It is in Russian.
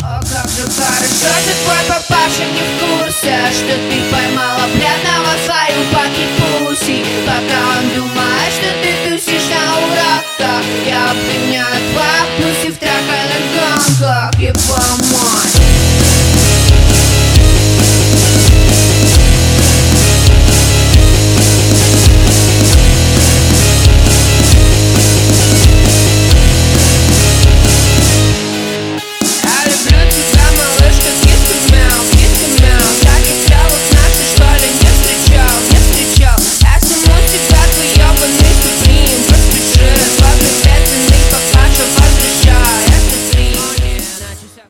О, как же хорошо, что твой папаша не в курсе, что ты поймала бледного в свою паки-пуси. Пока он